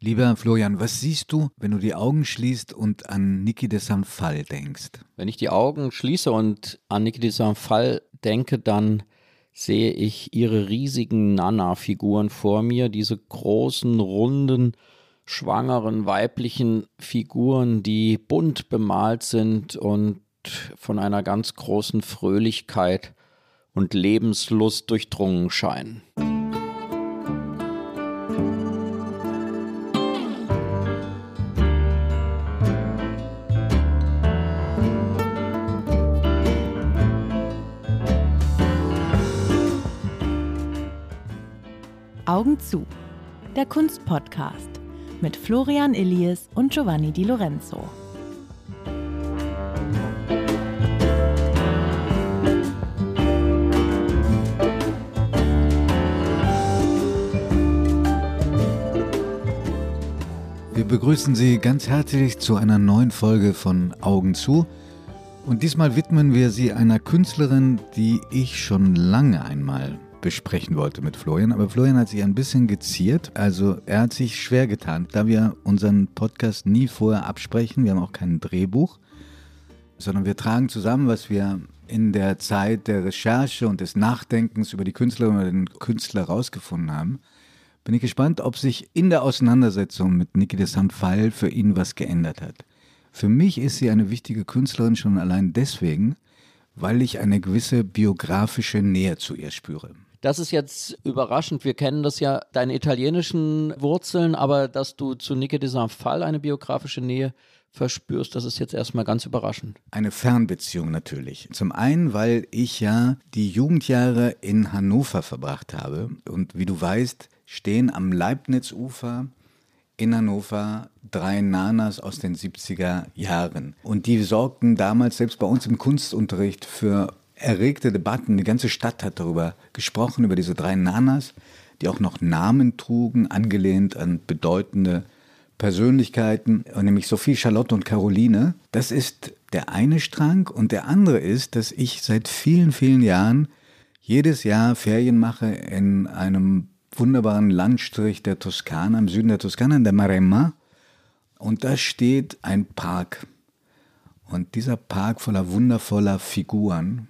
Lieber Florian, was siehst du, wenn du die Augen schließt und an Niki de Saint Phalle denkst? Wenn ich die Augen schließe und an Niki de Saint Phalle denke, dann sehe ich ihre riesigen Nana-Figuren vor mir, diese großen, runden, schwangeren, weiblichen Figuren, die bunt bemalt sind und von einer ganz großen Fröhlichkeit und Lebenslust durchdrungen scheinen. Augen zu, der Kunstpodcast mit Florian Illies und Giovanni Di Lorenzo. Wir begrüßen Sie ganz herzlich zu einer neuen Folge von Augen zu. Und diesmal widmen wir sie einer Künstlerin, die ich schon lange einmal besprechen wollte mit Florian, aber Florian hat sich ein bisschen geziert, also er hat sich schwer getan, da wir unseren Podcast nie vorher absprechen, wir haben auch kein Drehbuch, sondern wir tragen zusammen, was wir in der Zeit der Recherche und des Nachdenkens über die Künstlerin oder den Künstler rausgefunden haben. Bin ich gespannt, ob sich in der Auseinandersetzung mit Niki de Saint Phalle für ihn was geändert hat. Für mich ist sie eine wichtige Künstlerin schon allein deswegen, weil ich eine gewisse biografische Nähe zu ihr spüre. Das ist jetzt überraschend. Wir kennen das ja, deine italienischen Wurzeln, aber dass du zu Niki de Saint Phalle eine biografische Nähe verspürst, das ist jetzt erstmal ganz überraschend. Eine Fernbeziehung natürlich. Zum einen, weil ich ja die Jugendjahre in Hannover verbracht habe. Und wie du weißt, stehen am Leibnizufer in Hannover 3 Nanas aus den 70er Jahren. Und die sorgten damals selbst bei uns im Kunstunterricht für erregte Debatten. Die ganze Stadt hat darüber gesprochen, über diese 3 Nanas, die auch noch Namen trugen, angelehnt an bedeutende Persönlichkeiten, nämlich Sophie, Charlotte und Caroline. Das ist der eine Strang. Und der andere ist, dass ich seit vielen, vielen Jahren jedes Jahr Ferien mache in einem wunderbaren Landstrich der Toskana, im Süden der Toskana, in der Maremma. Und da steht ein Park. Und dieser Park voller wundervoller Figuren,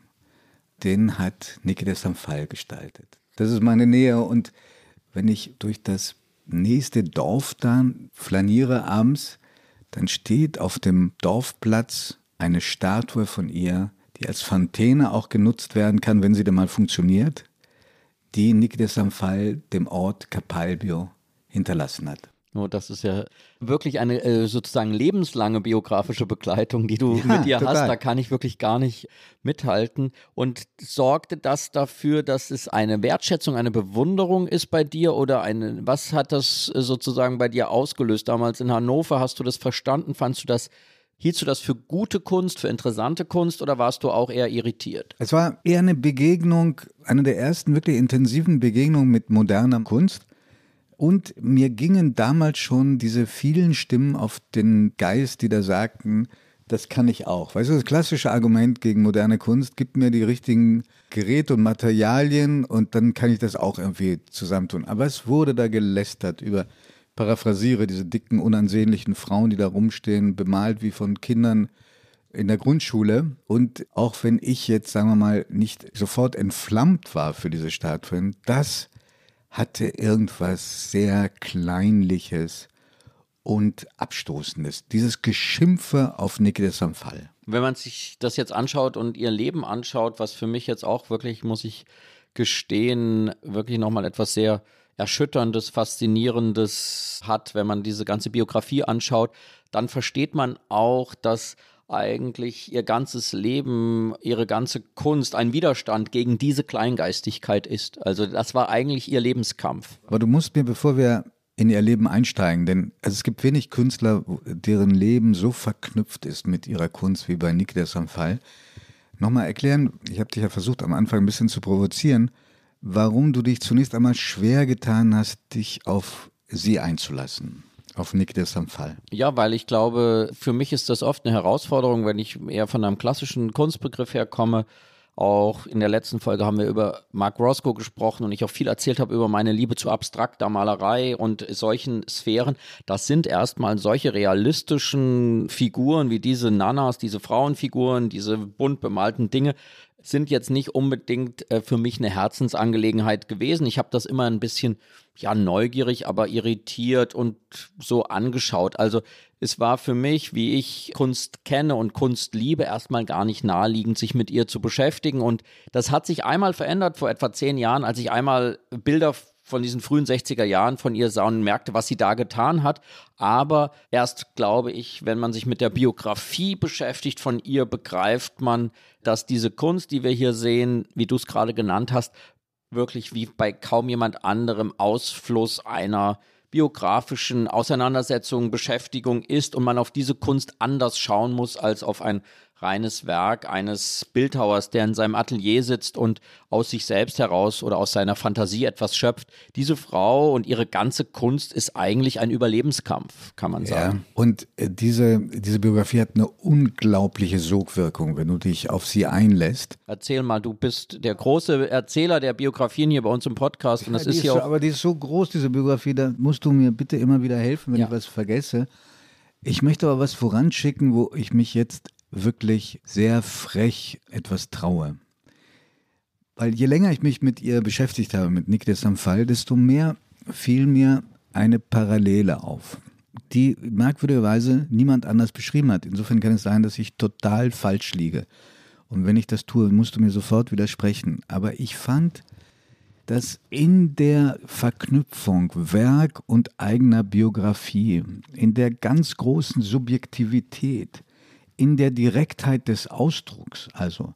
den hat Niki de Saint Phalle gestaltet. Das ist meine Nähe. Und wenn ich durch das nächste Dorf dann flaniere abends, dann steht auf dem Dorfplatz eine Statue von ihr, die als Fontäne auch genutzt werden kann, wenn sie denn mal funktioniert, die Niki de Saint Phalle dem Ort Capalbio hinterlassen hat. Oh, das ist ja wirklich eine sozusagen lebenslange biografische Begleitung, die du mit ihr total hast. Da kann ich wirklich gar nicht mithalten. Und sorgte das dafür, dass es eine Wertschätzung, eine Bewunderung ist bei dir oder was hat das sozusagen bei dir ausgelöst? Damals in Hannover, hast du das verstanden? Hieltst du das für gute Kunst, für interessante Kunst oder warst du auch eher irritiert? Es war eher eine Begegnung, eine der ersten wirklich intensiven Begegnungen mit moderner Kunst. Und mir gingen damals schon diese vielen Stimmen auf den Geist, die da sagten, das kann ich auch. Weißt du, das klassische Argument gegen moderne Kunst, gib mir die richtigen Geräte und Materialien und dann kann ich das auch irgendwie zusammentun. Aber es wurde da gelästert über, paraphrasiere, diese dicken, unansehnlichen Frauen, die da rumstehen, bemalt wie von Kindern in der Grundschule. Und auch wenn ich jetzt, sagen wir mal, nicht sofort entflammt war für diese Statuen, das hatte irgendwas sehr Kleinliches und Abstoßendes. Dieses Geschimpfe auf Niki de Saint Phalle. Wenn man sich das jetzt anschaut und ihr Leben anschaut, was für mich jetzt auch wirklich, muss ich gestehen, wirklich nochmal etwas sehr Erschütterndes, Faszinierendes hat, wenn man diese ganze Biografie anschaut, dann versteht man auch, dass eigentlich ihr ganzes Leben, ihre ganze Kunst ein Widerstand gegen diese Kleingeistigkeit ist. Also das war eigentlich ihr Lebenskampf. Aber du musst mir, bevor wir in ihr Leben einsteigen, denn es gibt wenig Künstler, deren Leben so verknüpft ist mit ihrer Kunst wie bei Niki de Saint Phalle, nochmal erklären, ich habe dich ja versucht am Anfang ein bisschen zu provozieren, warum du dich zunächst einmal schwer getan hast, dich auf sie einzulassen. Auf Niki de Saint Phalle. Ja, weil ich glaube, für mich ist das oft eine Herausforderung, wenn ich eher von einem klassischen Kunstbegriff herkomme, Auch in der letzten Folge haben wir über Mark Roscoe gesprochen und ich auch viel erzählt habe über meine Liebe zu abstrakter Malerei und solchen Sphären. Das sind erstmal solche realistischen Figuren wie diese Nanas, diese Frauenfiguren, diese bunt bemalten Dinge, sind jetzt nicht unbedingt für mich eine Herzensangelegenheit gewesen. Ich habe das immer ein bisschen, neugierig, aber irritiert und so angeschaut. Also es war für mich, wie ich Kunst kenne und Kunst liebe, erstmal gar nicht naheliegend, sich mit ihr zu beschäftigen. Und das hat sich einmal verändert vor etwa 10 Jahren, als ich einmal Bilder von diesen frühen 60er Jahren von ihr sah und merkte, was sie da getan hat. Aber erst, glaube ich, wenn man sich mit der Biografie beschäftigt von ihr, begreift man, dass diese Kunst, die wir hier sehen, wie du es gerade genannt hast, wirklich wie bei kaum jemand anderem Ausfluss einer biografischen Auseinandersetzung, Beschäftigung ist und man auf diese Kunst anders schauen muss als auf ein reines Werk eines Bildhauers, der in seinem Atelier sitzt und aus sich selbst heraus oder aus seiner Fantasie etwas schöpft. Diese Frau und ihre ganze Kunst ist eigentlich ein Überlebenskampf, kann man sagen. Und diese Biografie hat eine unglaubliche Sogwirkung, wenn du dich auf sie einlässt. Erzähl mal, du bist der große Erzähler der Biografien hier bei uns im Podcast. Und das ist hier auch, aber die ist so groß, diese Biografie, da musst du mir bitte immer wieder helfen, wenn ich was vergesse. Ich möchte aber was voranschicken, wo ich mich jetzt wirklich sehr frech etwas traue. Weil je länger ich mich mit ihr beschäftigt habe, mit Niki de Saint-Phalle, desto mehr fiel mir eine Parallele auf, die merkwürdigerweise niemand anders beschrieben hat. Insofern kann es sein, dass ich total falsch liege. Und wenn ich das tue, musst du mir sofort widersprechen. Aber ich fand, dass in der Verknüpfung Werk und eigener Biografie, in der ganz großen Subjektivität, in der Direktheit des Ausdrucks, also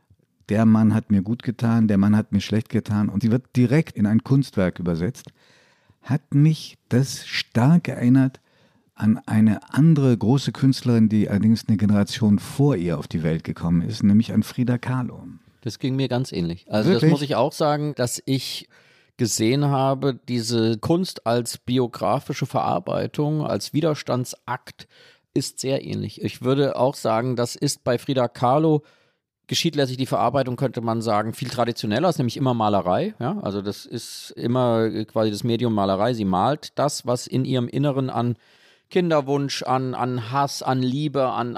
der Mann hat mir gut getan, der Mann hat mir schlecht getan und sie wird direkt in ein Kunstwerk übersetzt, hat mich das stark erinnert an eine andere große Künstlerin, die allerdings eine Generation vor ihr auf die Welt gekommen ist, nämlich an Frida Kahlo. Das ging mir ganz ähnlich. Also Wirklich? Das muss ich auch sagen, dass ich gesehen habe, diese Kunst als biografische Verarbeitung, als Widerstandsakt ist sehr ähnlich. Ich würde auch sagen, das ist bei Frida Kahlo, geschieht letztlich die Verarbeitung, könnte man sagen, viel traditioneller, ist nämlich immer Malerei. Ja? Also das ist immer quasi das Medium Malerei. Sie malt das, was in ihrem Inneren an Kinderwunsch, an Hass, an Liebe, an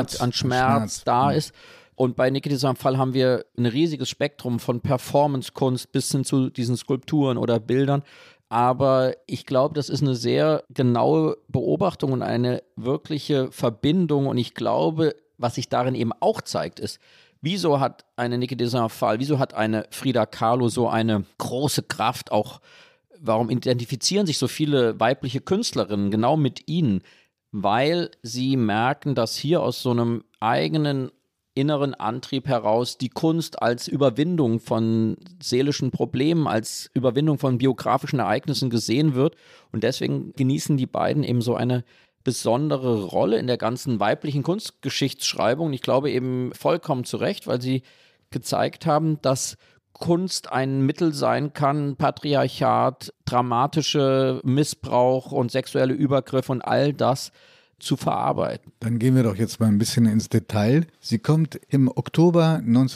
Schmerz da ist. Und bei Niki de Saint-Phalle haben wir ein riesiges Spektrum von Performancekunst bis hin zu diesen Skulpturen oder Bildern. Aber ich glaube, das ist eine sehr genaue Beobachtung und eine wirkliche Verbindung. Und ich glaube, was sich darin eben auch zeigt, ist, wieso hat eine Niki de Saint-Phalle, wieso hat eine Frida Kahlo so eine große Kraft auch, warum identifizieren sich so viele weibliche Künstlerinnen genau mit ihnen? Weil sie merken, dass hier aus so einem eigenen inneren Antrieb heraus die Kunst als Überwindung von seelischen Problemen, als Überwindung von biografischen Ereignissen gesehen wird. Und deswegen genießen die beiden eben so eine besondere Rolle in der ganzen weiblichen Kunstgeschichtsschreibung. Und ich glaube eben vollkommen zu Recht, weil sie gezeigt haben, dass Kunst ein Mittel sein kann, Patriarchat, dramatische Missbrauch und sexuelle Übergriffe und all das zu verarbeiten. Dann gehen wir doch jetzt mal ein bisschen ins Detail. Sie kommt im Oktober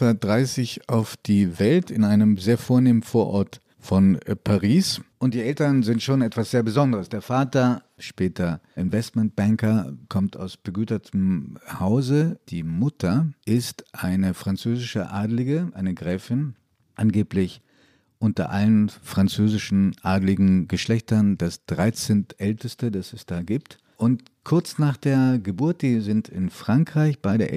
1930 auf die Welt in einem sehr vornehmen Vorort von Paris. Und die Eltern sind schon etwas sehr Besonderes. Der Vater, später Investmentbanker, kommt aus begütertem Hause. Die Mutter ist eine französische Adlige, eine Gräfin, angeblich unter allen französischen adligen Geschlechtern das 13. älteste, das es da gibt. Und kurz nach der Geburt, die sind in Frankreich, beide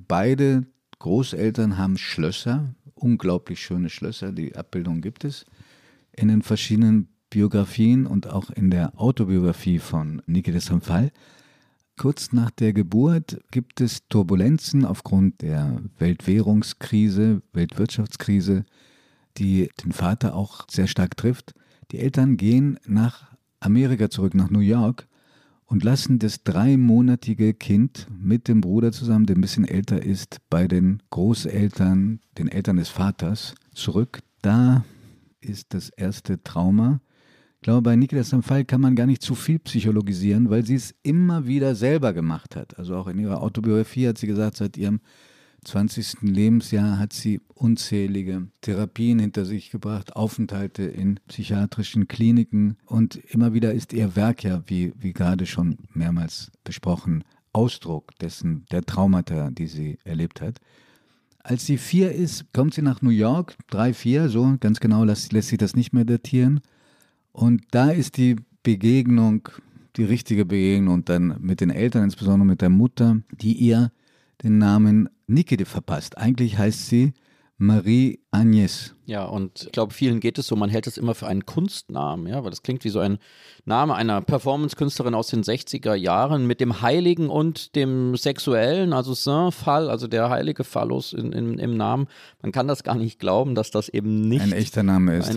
Großeltern haben Schlösser, unglaublich schöne Schlösser, die Abbildung gibt es in den verschiedenen Biografien und auch in der Autobiografie von Niki de Saint-Phalle. Kurz nach der Geburt gibt es Turbulenzen aufgrund der Weltwährungskrise, Weltwirtschaftskrise, die den Vater auch sehr stark trifft. Die Eltern gehen nach Amerika zurück, nach New York, und lassen das 3-monatige Kind mit dem Bruder zusammen, der ein bisschen älter ist, bei den Großeltern, den Eltern des Vaters zurück. Da ist das erste Trauma. Ich glaube, bei Niki de Saint-Phalle kann man gar nicht zu viel psychologisieren, weil sie es immer wieder selber gemacht hat. Also auch in ihrer Autobiografie hat sie gesagt, seit ihrem 20. Lebensjahr hat sie unzählige Therapien hinter sich gebracht, Aufenthalte in psychiatrischen Kliniken und immer wieder ist ihr Werk ja, wie gerade schon mehrmals besprochen, Ausdruck der Traumata, die sie erlebt hat. Als sie 4 ist, kommt sie nach New York, 3, 4, so ganz genau lässt sich das nicht mehr datieren. Und da ist die Begegnung, die richtige Begegnung dann mit den Eltern, insbesondere mit der Mutter, die ihr den Namen Niki verpasst. Eigentlich heißt sie Marie Agnès. Ja, und ich glaube, vielen geht es so, man hält es immer für einen Kunstnamen, ja, weil das klingt wie so ein Name einer Performance-Künstlerin aus den 60er Jahren mit dem Heiligen und dem Sexuellen, also Saint-Fall, also der heilige Phallus im Namen. Man kann das gar nicht glauben, dass das eben nicht ein echter Name ist.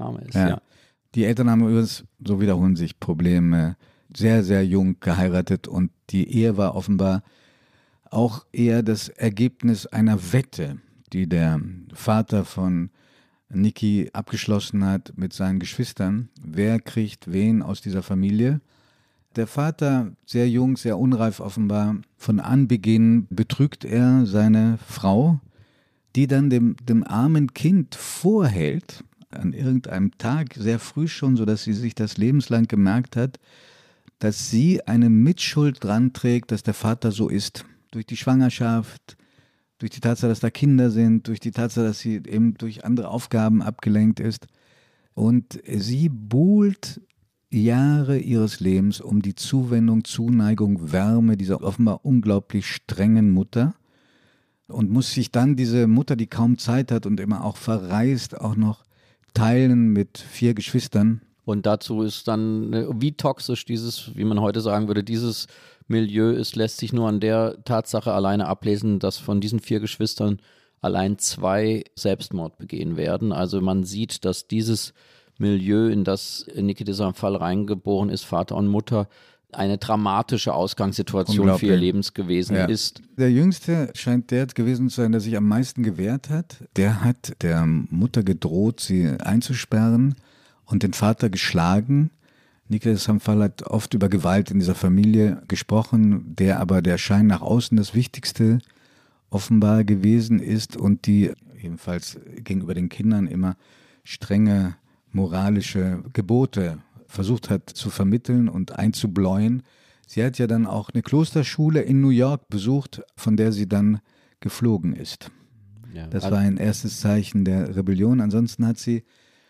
Ja. Die Eltern haben übrigens, so wiederholen sich Probleme, sehr, sehr jung geheiratet und die Ehe war offenbar auch eher das Ergebnis einer Wette, die der Vater von Niki abgeschlossen hat mit seinen Geschwistern. Wer kriegt wen aus dieser Familie? Der Vater, sehr jung, sehr unreif offenbar, von Anbeginn betrügt er seine Frau, die dann dem armen Kind vorhält, an irgendeinem Tag, sehr früh schon, sodass sie sich das lebenslang gemerkt hat, dass sie eine Mitschuld dran trägt, dass der Vater so ist. Durch die Schwangerschaft, durch die Tatsache, dass da Kinder sind, durch die Tatsache, dass sie eben durch andere Aufgaben abgelenkt ist. Und sie buhlt Jahre ihres Lebens um die Zuwendung, Zuneigung, Wärme dieser offenbar unglaublich strengen Mutter und muss sich dann diese Mutter, die kaum Zeit hat und immer auch verreist, auch noch teilen mit 4 Geschwistern. Und dazu ist dann, wie toxisch dieses, wie man heute sagen würde, dieses Milieu ist, lässt sich nur an der Tatsache alleine ablesen, dass von diesen 4 Geschwistern allein 2 Selbstmord begehen werden. Also man sieht, dass dieses Milieu, in das Niki de Saint-Phalle reingeboren ist, Vater und Mutter, eine dramatische Ausgangssituation für ihr Leben gewesen ist. Der Jüngste scheint der gewesen zu sein, der sich am meisten gewehrt hat. Der hat der Mutter gedroht, sie einzusperren und den Vater geschlagen. Niki de Saint-Phalle hat oft über Gewalt in dieser Familie gesprochen, der Schein nach außen das Wichtigste offenbar gewesen ist und die ebenfalls gegenüber den Kindern immer strenge moralische Gebote versucht hat zu vermitteln und einzubläuen. Sie hat ja dann auch eine Klosterschule in New York besucht, von der sie dann geflogen ist. Ja, das war ein erstes Zeichen der Rebellion. Ansonsten hat sie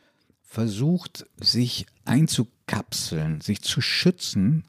versucht, sich einzukapseln, sich zu schützen,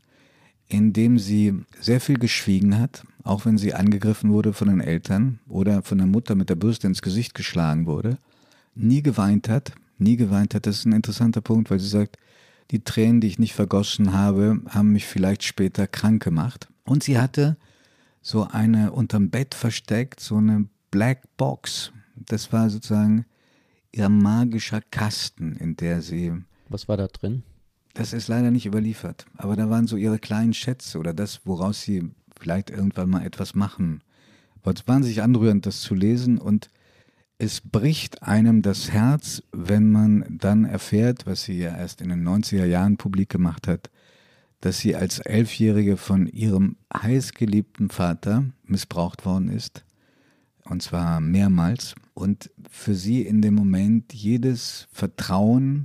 indem sie sehr viel geschwiegen hat, auch wenn sie angegriffen wurde von den Eltern oder von der Mutter mit der Bürste ins Gesicht geschlagen wurde, nie geweint hat. Das ist ein interessanter Punkt, weil sie sagt, die Tränen, die ich nicht vergossen habe, haben mich vielleicht später krank gemacht. Und sie hatte so eine unterm Bett versteckt, so eine Black Box. Das war sozusagen ihr magischer Kasten, in der sie... Was war da drin? Das ist leider nicht überliefert, aber da waren so ihre kleinen Schätze oder das, woraus sie vielleicht irgendwann mal etwas machen. Es war wahnsinnig anrührend, das zu lesen und es bricht einem das Herz, wenn man dann erfährt, was sie ja erst in den 90er Jahren publik gemacht hat, dass sie als 11-Jährige von ihrem heißgeliebten Vater missbraucht worden ist. Und zwar mehrmals. Und für sie in dem Moment jedes Vertrauen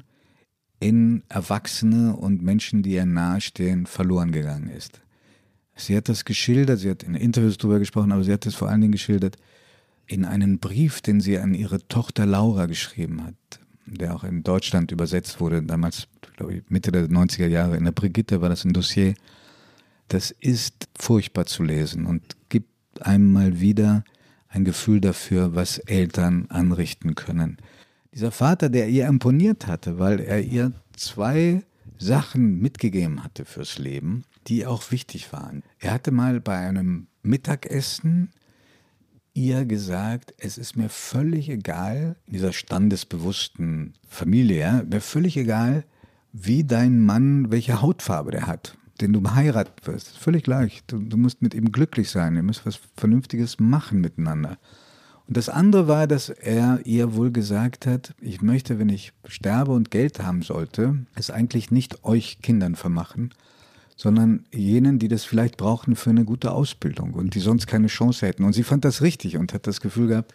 in Erwachsene und Menschen, die ihr nahestehen, verloren gegangen ist. Sie hat das geschildert, sie hat in Interviews darüber gesprochen, aber sie hat es vor allen Dingen geschildert in einen Brief, den sie an ihre Tochter Laura geschrieben hat, der auch in Deutschland übersetzt wurde, damals, glaube ich, Mitte der 90er Jahre. In der Brigitte war das ein Dossier. Das ist furchtbar zu lesen und gibt einem mal wieder ein Gefühl dafür, was Eltern anrichten können. Dieser Vater, der ihr imponiert hatte, weil er ihr 2 Sachen mitgegeben hatte fürs Leben, die auch wichtig waren. Er hatte mal bei einem Mittagessen ihr gesagt, es ist mir völlig egal, in dieser standesbewussten Familie, ja, mir völlig egal, wie dein Mann, welche Hautfarbe der hat, den du heiraten wirst. Völlig gleich. Du musst mit ihm glücklich sein, ihr müsst was Vernünftiges machen miteinander. Und das andere war, dass er ihr wohl gesagt hat, ich möchte, wenn ich sterbe und Geld haben sollte, es eigentlich nicht euch Kindern vermachen, sondern jenen, die das vielleicht brauchten für eine gute Ausbildung und die sonst keine Chance hätten. Und sie fand das richtig und hat das Gefühl gehabt,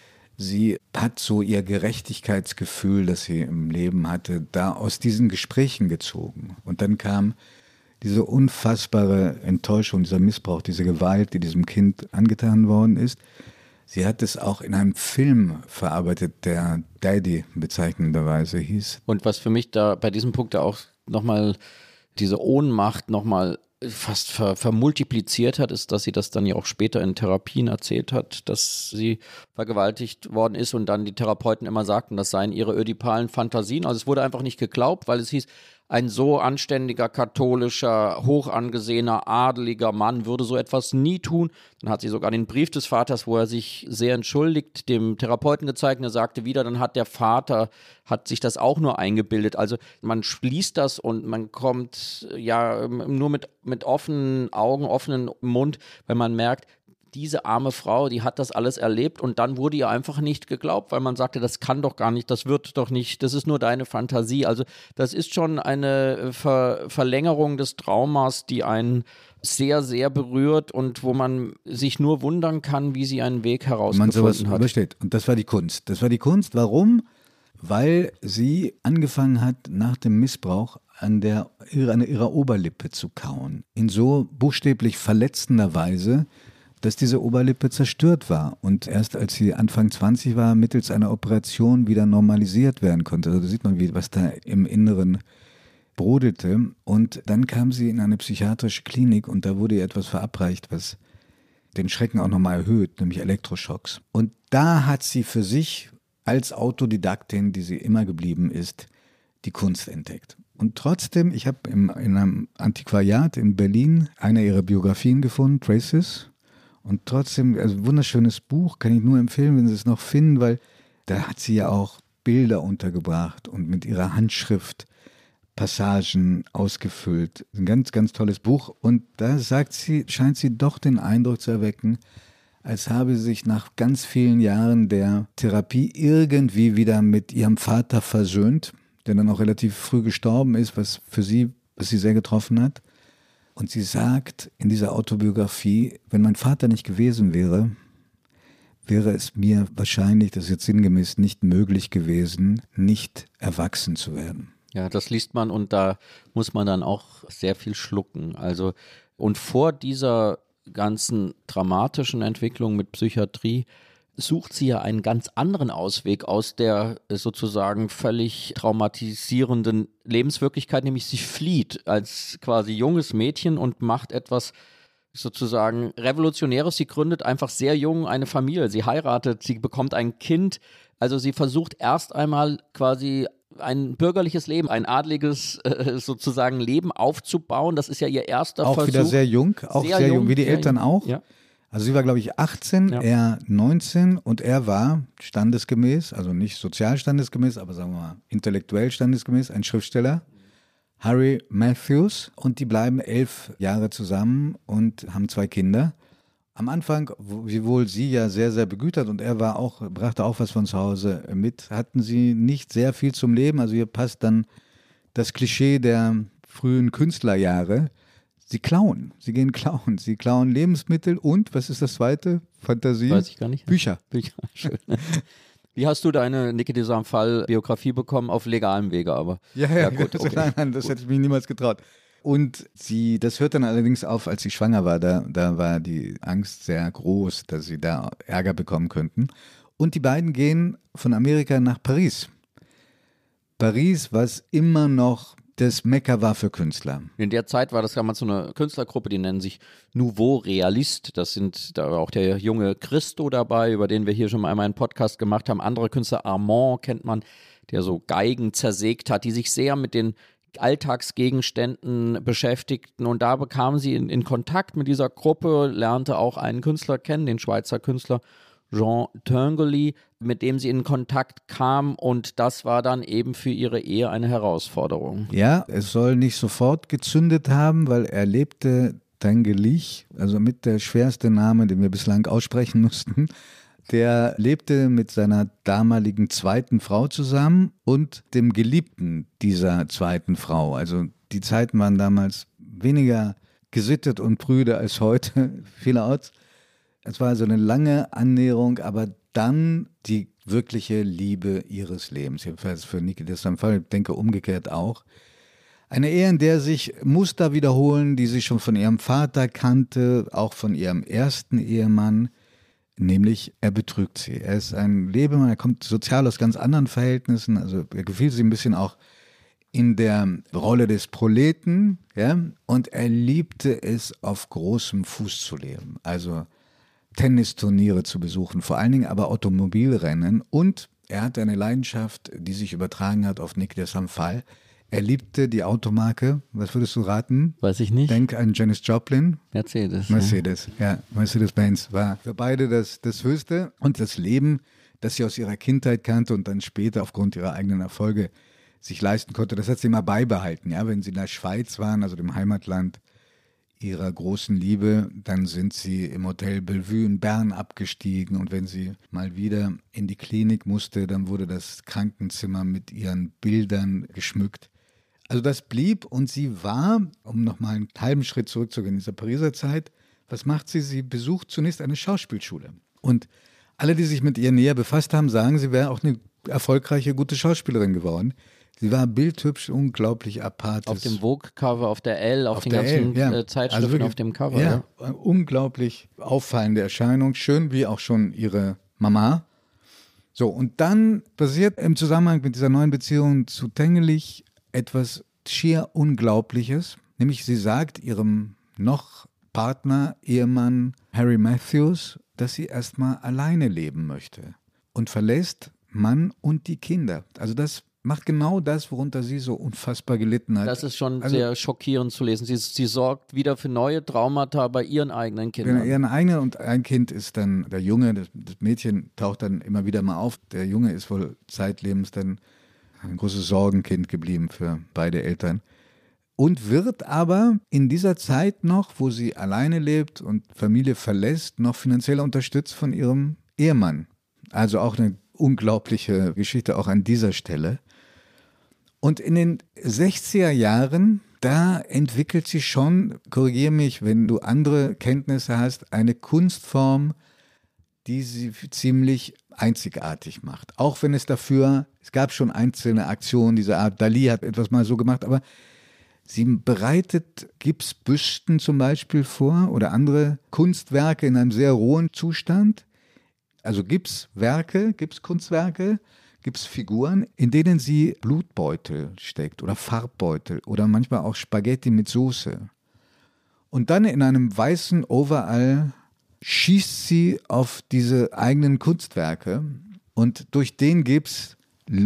sie hat so ihr Gerechtigkeitsgefühl, das sie im Leben hatte, da aus diesen Gesprächen gezogen. Und dann kam diese unfassbare Enttäuschung, dieser Missbrauch, diese Gewalt, die diesem Kind angetan worden ist. Sie hat es auch in einem Film verarbeitet, der Daddy bezeichnenderweise hieß. Und was für mich da bei diesem Punkt da auch nochmal diese Ohnmacht nochmal fast vermultipliziert hat, ist, dass sie das dann ja auch später in Therapien erzählt hat, dass sie vergewaltigt worden ist und dann die Therapeuten immer sagten, das seien ihre ödipalen Fantasien. Also es wurde einfach nicht geglaubt, weil es hieß, ein so anständiger, katholischer, hoch angesehener, adeliger Mann würde so etwas nie tun. Dann hat sie sogar den Brief des Vaters, wo er sich sehr entschuldigt, dem Therapeuten gezeigt und er sagte wieder, dann hat der Vater, hat sich das auch nur eingebildet. Also man schließt das und man kommt ja nur mit offenen Augen, offenen Mund, wenn man merkt, diese arme Frau, die hat das alles erlebt und dann wurde ihr einfach nicht geglaubt, weil man sagte, das kann doch gar nicht, das wird doch nicht, das ist nur deine Fantasie. Also das ist schon eine Verlängerung des Traumas, die einen sehr, sehr berührt und wo man sich nur wundern kann, wie sie einen Weg herausgefunden hat. Übersteht. Und das war die Kunst. Das war die Kunst. Warum? Weil sie angefangen hat, nach dem Missbrauch an ihrer Oberlippe zu kauen. In so buchstäblich verletzender Weise, dass diese Oberlippe zerstört war und erst als sie Anfang 20 war, mittels einer Operation wieder normalisiert werden konnte. Also da sieht man, was da im Inneren brodelte. Und dann kam sie in eine psychiatrische Klinik und da wurde ihr etwas verabreicht, was den Schrecken auch nochmal erhöht, nämlich Elektroschocks. Und da hat sie für sich als Autodidaktin, die sie immer geblieben ist, die Kunst entdeckt. Und trotzdem, ich habe in einem Antiquariat in Berlin eine ihrer Biografien gefunden, Traces. Und trotzdem, also ein wunderschönes Buch, kann ich nur empfehlen, wenn Sie es noch finden, weil da hat sie ja auch Bilder untergebracht und mit ihrer Handschrift Passagen ausgefüllt. Ein ganz, ganz tolles Buch. Und da scheint sie doch den Eindruck zu erwecken, als habe sie sich nach ganz vielen Jahren der Therapie irgendwie wieder mit ihrem Vater versöhnt, der dann auch relativ früh gestorben ist, was sie sehr getroffen hat. Und sie sagt in dieser Autobiografie, wenn mein Vater nicht gewesen wäre, wäre es mir wahrscheinlich, das ist jetzt sinngemäß, nicht möglich gewesen, nicht erwachsen zu werden. Ja, das liest man und da muss man dann auch sehr viel schlucken. Also, und vor dieser ganzen dramatischen Entwicklung mit Psychiatrie sucht sie ja einen ganz anderen Ausweg aus der sozusagen völlig traumatisierenden Lebenswirklichkeit, nämlich sie flieht als quasi junges Mädchen und macht etwas sozusagen Revolutionäres. Sie gründet einfach sehr jung eine Familie, sie heiratet, sie bekommt ein Kind, also sie versucht erst einmal quasi ein bürgerliches Leben, ein adliges sozusagen Leben aufzubauen, das ist ja ihr erster Versuch. Auch wieder sehr jung, sehr jung, wie die Eltern auch. Ja. Also sie war, glaube ich, 18, ja. Er 19 und er war standesgemäß, also nicht sozial standesgemäß, aber sagen wir mal intellektuell standesgemäß, ein Schriftsteller, Harry Matthews. Und die bleiben 11 Jahre zusammen und haben 2 Kinder. Am Anfang, wiewohl sie ja sehr, sehr begütert und er brachte auch was von zu Hause mit, hatten sie nicht sehr viel zum Leben. Also hier passt dann das Klischee der frühen Künstlerjahre. Sie gehen klauen. Sie klauen Lebensmittel und, was ist das zweite? Fantasie? Weiß ich gar nicht. Bücher. Schön. Wie hast du deine Niki de Saint-Phalle-Biografie bekommen? Auf legalem Wege aber. Ja, gut, okay. Nein, das hätte ich mir niemals getraut. Und das hört dann allerdings auf, als sie schwanger war. Da war die Angst sehr groß, dass sie da Ärger bekommen könnten. Und die beiden gehen von Amerika nach Paris. Paris, was immer noch das Mekka war für Künstler. In der Zeit war das damals so eine Künstlergruppe, die nennen sich Nouveau Realiste. Da war auch der junge Christo dabei, über den wir hier schon mal einmal einen Podcast gemacht haben. Andere Künstler, Armand kennt man, der so Geigen zersägt hat, die sich sehr mit den Alltagsgegenständen beschäftigten. Und da bekam sie in Kontakt mit dieser Gruppe, lernte auch einen Künstler kennen, den Schweizer Künstler Jean Tinguely, mit dem sie in Kontakt kam und das war dann eben für ihre Ehe eine Herausforderung. Ja, es soll nicht sofort gezündet haben, weil er lebte Tinguely, also mit der schwerste Name, den wir bislang aussprechen mussten. Der lebte mit seiner damaligen zweiten Frau zusammen und dem Geliebten dieser zweiten Frau. Also die Zeiten waren damals weniger gesittet und prüde als heute, vielerorts. Es war also eine lange Annäherung, aber dann die wirkliche Liebe ihres Lebens. Jedenfalls für Niki de Saint Phalle, ich denke umgekehrt auch. Eine Ehe, in der sich Muster wiederholen, die sie schon von ihrem Vater kannte, auch von ihrem ersten Ehemann, nämlich er betrügt sie. Er ist ein Lebemann, er kommt sozial aus ganz anderen Verhältnissen, also er gefiel sie ein bisschen auch in der Rolle des Proleten, ja, und er liebte es, auf großem Fuß zu leben, also Tennisturniere zu besuchen, vor allen Dingen aber Automobilrennen, und er hatte eine Leidenschaft, die sich übertragen hat auf Niki de Saint Phalle. Er liebte die Automarke, was würdest du raten? Weiß ich nicht. Denk an Janis Joplin. Mercedes, ja, Mercedes-Benz war für beide das Höchste, und das Leben, das sie aus ihrer Kindheit kannte und dann später aufgrund ihrer eigenen Erfolge sich leisten konnte, das hat sie immer beibehalten. Ja, wenn sie in der Schweiz waren, also dem Heimatland ihrer großen Liebe, dann sind sie im Hotel Bellevue in Bern abgestiegen, und wenn sie mal wieder in die Klinik musste, dann wurde das Krankenzimmer mit ihren Bildern geschmückt. Also das blieb, und sie war, um nochmal einen halben Schritt zurückzugehen in dieser Pariser Zeit, was macht sie? Sie besucht zunächst eine Schauspielschule. Und alle, die sich mit ihr näher befasst haben, sagen, sie wäre auch eine erfolgreiche, gute Schauspielerin geworden. Sie war bildhübsch, unglaublich apart. Auf dem Vogue-Cover, auf der Elle, auf den ganzen Zeitschriften, also wirklich, auf dem Cover. Ja, unglaublich auffallende Erscheinung, schön wie auch schon ihre Mama. So, und dann passiert im Zusammenhang mit dieser neuen Beziehung zu Tengelich etwas schier Unglaubliches. Nämlich sie sagt ihrem noch Partner, Ehemann Harry Matthews, dass sie erstmal alleine leben möchte und verlässt Mann und die Kinder. Also das macht genau das, worunter sie so unfassbar gelitten hat. Das ist schon sehr schockierend zu lesen. Sie sorgt wieder für neue Traumata bei ihren eigenen Kindern. Genau, ihren eigenen, und ein Kind ist dann der Junge, das Mädchen taucht dann immer wieder mal auf. Der Junge ist wohl zeitlebens dann ein großes Sorgenkind geblieben für beide Eltern. Und wird aber in dieser Zeit noch, wo sie alleine lebt und Familie verlässt, noch finanziell unterstützt von ihrem Ehemann. Also auch eine unglaubliche Geschichte auch an dieser Stelle. Und in den 60er Jahren, da entwickelt sich schon, korrigiere mich, wenn du andere Kenntnisse hast, eine Kunstform, die sie ziemlich einzigartig macht. Auch wenn es gab schon einzelne Aktionen dieser Art, Dalí hat etwas mal so gemacht, aber sie bereitet Gipsbüsten zum Beispiel vor oder andere Kunstwerke in einem sehr rohen Zustand. Also Gipskunstwerke, Gipsfiguren, in denen sie Blutbeutel steckt oder Farbbeutel oder manchmal auch Spaghetti mit Soße. Und dann in einem weißen Overall schießt sie auf diese eigenen Kunstwerke, und durch den Gips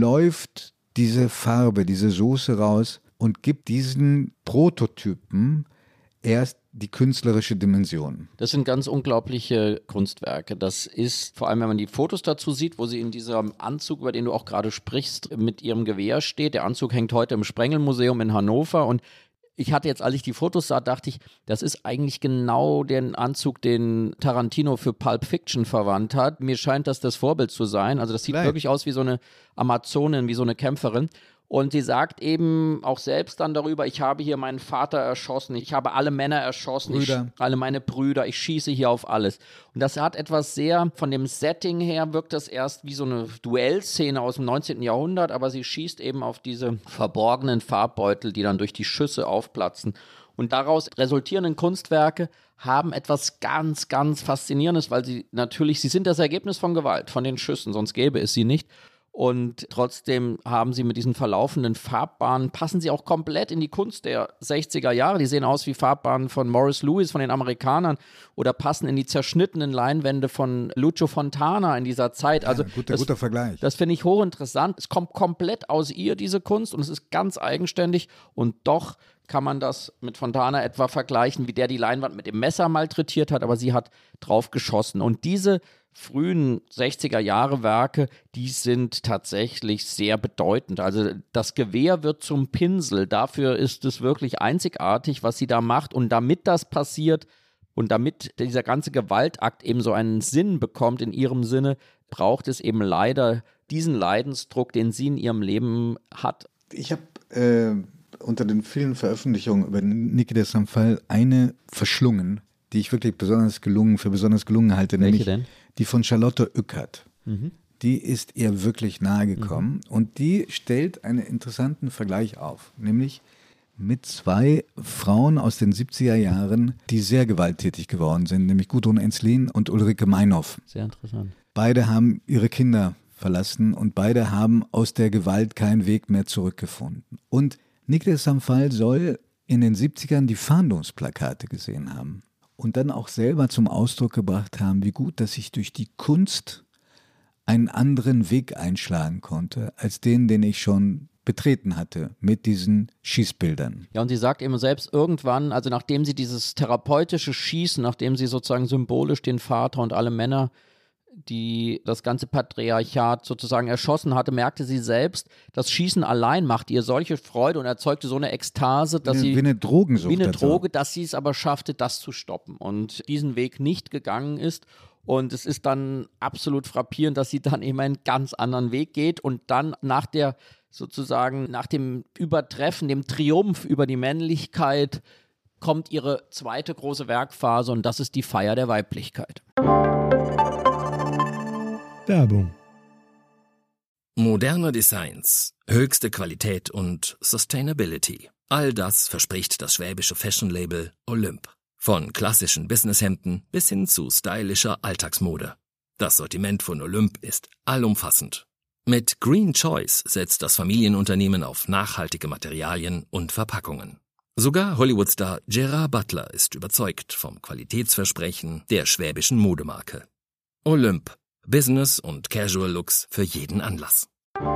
läuft diese Farbe, diese Soße raus und gibt diesen Prototypen erst die künstlerische Dimension. Das sind ganz unglaubliche Kunstwerke. Das ist, vor allem wenn man die Fotos dazu sieht, wo sie in diesem Anzug, über den du auch gerade sprichst, mit ihrem Gewehr steht. Der Anzug hängt heute im Sprengelmuseum in Hannover, und ich hatte jetzt, als ich die Fotos sah, dachte ich, das ist eigentlich genau der Anzug, den Tarantino für Pulp Fiction verwandt hat. Mir scheint das Vorbild zu sein. Also das sieht wirklich aus wie so eine Amazonin, wie so eine Kämpferin. Und sie sagt eben auch selbst dann darüber, ich habe hier meinen Vater erschossen, ich habe alle Männer erschossen, alle meine Brüder, ich schieße hier auf alles. Und das hat etwas sehr, von dem Setting her wirkt das erst wie so eine Duellszene aus dem 19. Jahrhundert, aber sie schießt eben auf diese verborgenen Farbbeutel, die dann durch die Schüsse aufplatzen. Und daraus resultierenden Kunstwerke haben etwas ganz, ganz Faszinierendes, weil sie sind das Ergebnis von Gewalt, von den Schüssen, sonst gäbe es sie nicht. Und trotzdem haben sie mit diesen verlaufenden Farbbahnen, passen sie auch komplett in die Kunst der 60er Jahre. Die sehen aus wie Farbbahnen von Morris Louis, von den Amerikanern, oder passen in die zerschnittenen Leinwände von Lucio Fontana in dieser Zeit. Also guter Vergleich. Das finde ich hochinteressant. Es kommt komplett aus ihr, diese Kunst, und es ist ganz eigenständig, und doch kann man das mit Fontana etwa vergleichen, wie der die Leinwand mit dem Messer malträtiert hat, aber sie hat drauf geschossen. Und diese frühen 60er-Jahre-Werke, die sind tatsächlich sehr bedeutend. Also das Gewehr wird zum Pinsel. Dafür ist es wirklich einzigartig, was sie da macht. Und damit das passiert und damit dieser ganze Gewaltakt eben so einen Sinn bekommt in ihrem Sinne, braucht es eben leider diesen Leidensdruck, den sie in ihrem Leben hat. Ich habe unter den vielen Veröffentlichungen über Niki de Saint Phalle eine verschlungen, die ich wirklich besonders gelungen halte, Welche nämlich denn? die von Charlotte Ueckert. Die ist ihr wirklich nahe gekommen und die stellt einen interessanten Vergleich auf, nämlich mit zwei Frauen aus den 70er Jahren, die sehr gewalttätig geworden sind, nämlich Gudrun Ensslin und Ulrike Meinhof. Sehr interessant. Beide haben ihre Kinder verlassen und beide haben aus der Gewalt keinen Weg mehr zurückgefunden. Und Niki de Saint Phalle soll in den 70ern die Fahndungsplakate gesehen haben und dann auch selber zum Ausdruck gebracht haben, wie gut, dass ich durch die Kunst einen anderen Weg einschlagen konnte, als den ich schon betreten hatte mit diesen Schießbildern. Ja, und sie sagt eben selbst irgendwann, also nachdem sie dieses therapeutische Schießen, nachdem sie sozusagen symbolisch den Vater und alle Männer, die das ganze Patriarchat sozusagen erschossen hatte, merkte sie selbst, das Schießen allein macht ihr solche Freude und erzeugte so eine Ekstase, dass Wie eine Drogensucht. wie eine Droge, dass sie es aber schaffte, das zu stoppen und diesen Weg nicht gegangen ist. Und es ist dann absolut frappierend, dass sie dann eben einen ganz anderen Weg geht und dann nach dem Übertreffen, dem Triumph über die Männlichkeit, kommt ihre zweite große Werkphase und das ist die Feier der Weiblichkeit. Werbung. Moderne Designs, höchste Qualität und Sustainability. All das verspricht das schwäbische Fashion-Label Olymp. Von klassischen Businesshemden bis hin zu stylischer Alltagsmode. Das Sortiment von Olymp ist allumfassend. Mit Green Choice setzt das Familienunternehmen auf nachhaltige Materialien und Verpackungen. Sogar Hollywoodstar Gerard Butler ist überzeugt vom Qualitätsversprechen der schwäbischen Modemarke. Olymp. Business- und Casual-Looks für jeden Anlass.